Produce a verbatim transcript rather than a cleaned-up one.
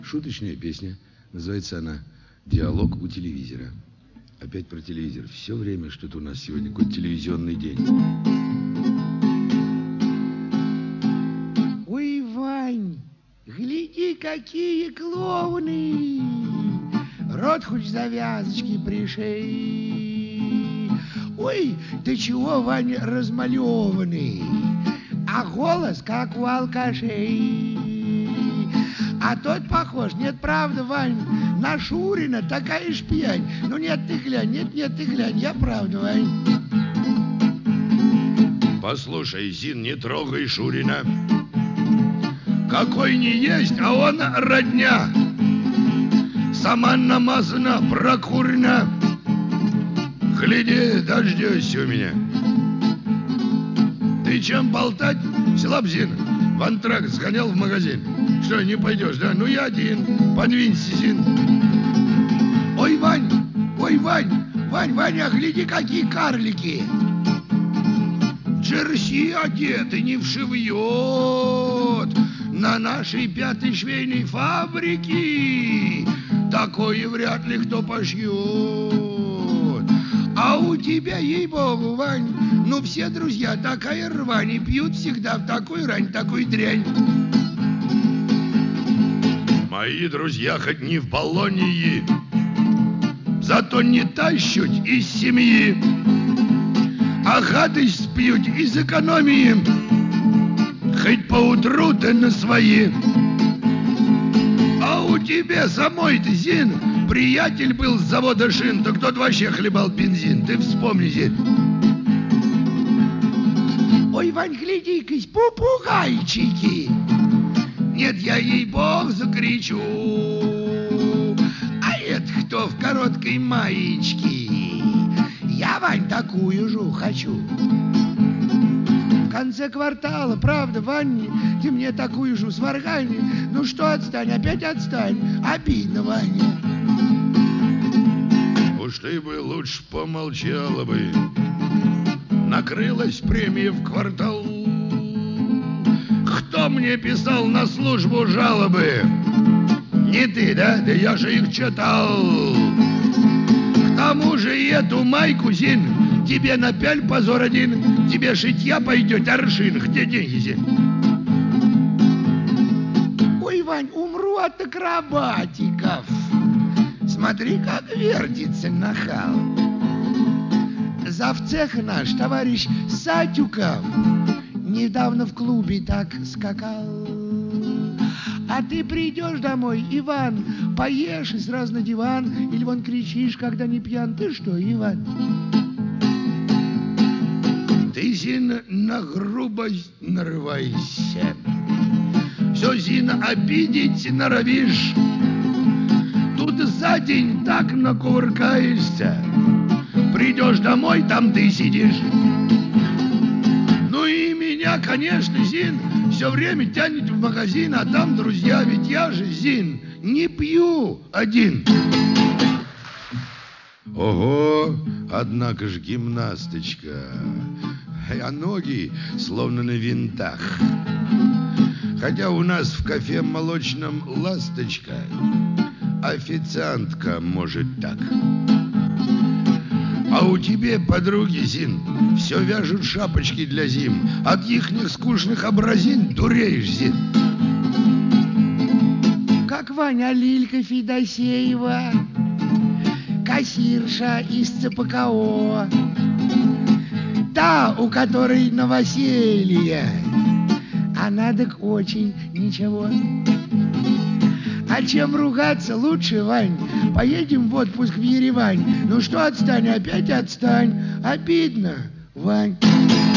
Шуточная песня. Называется она «Диалог у телевизора». Опять про телевизор. Все время что-то у нас сегодня какой-то телевизионный день. Ой, Вань, гляди, какие клоуны! Рот хоть завязочки пришей. Ой, ты чего, Ваня, размалеванный? А голос, как у алкашей. А тот похож, нет, правда, Вань, на Шурина такая ж пьянь. Ну нет, ты глянь, нет, нет, ты глянь, я правда, Вань. Послушай, Зин, не трогай Шурина. Какой не есть, а он родня. Сама намазана, прокурена. Гляди, дождешься у меня. Ты чем болтать? Взяла б, Зин, в антракт сгонял в магазин. Что, не пойдешь, да? Ну я один. Подвинься, Зин. Ой, Вань, ой, Вань, Вань, Ваня, гляди, какие карлики. Джерси одеты, не вшивьет. На нашей пятой швейной фабрике такое вряд ли кто пошьет. А у тебя, ей-богу, Вань, ну все друзья такая рвань и пьют всегда в такой рань, такой дрянь. Мои друзья хоть не в Болонии, зато не тащут из семьи, а гадость спьют из экономии, хоть поутру ты на свои. А у тебя самой-то, Зин, приятель был с завода шин, так тот вообще хлебал бензин, ты вспомни, Зин. Ой, Вань, гляди-кась, попугайчики. Нет, я ей-бог закричу. А это кто в короткой маечке? Я, Вань, такую же хочу. В конце квартала, правда, Вань, ты мне такую же сваргани. Ну что, отстань, опять отстань. Обидно, Ваня. Уж ты бы лучше помолчала бы. Накрылась премия в квартал. Кто мне писал на службу жалобы? Не ты, да? Да я же их читал. К тому же и эту майку, Зин, тебе напяль позор один. Тебе шитья пойдет аршин. Где деньги, Зин? Ой, Вань, умру от акробатиков. Смотри, как вертится нахал. Завцех наш, товарищ Сатюков, недавно в клубе так скакал. А ты придешь домой, Иван, поешь и сразу на диван, или вон кричишь, когда не пьян. Ты что, Иван? Ты, Зина, на грубость нарывайся. Все, Зина, обидеть норовишь. Тут за день так накувыркаешься. Придешь домой, там ты сидишь. Ну и меня, конечно, Зин, все время тянет в магазин, а там друзья, ведь я же, Зин, не пью один. Ого, однако ж гимнасточка, а ноги словно на винтах. Хотя у нас в кафе молочном «Ласточка» официантка может так. А у тебя, подруги, Зин, все вяжут шапочки для зим. От ихних скучных образин дуреешь, Зин. Как Ваня Лилька Федосеева, кассирша из ЦПКО, та, у которой новоселье. Она так очень ничего. А чем ругаться лучше, Вань? Поедем в отпуск в Еревань. Ну что, отстань, опять отстань. Обидно, Вань.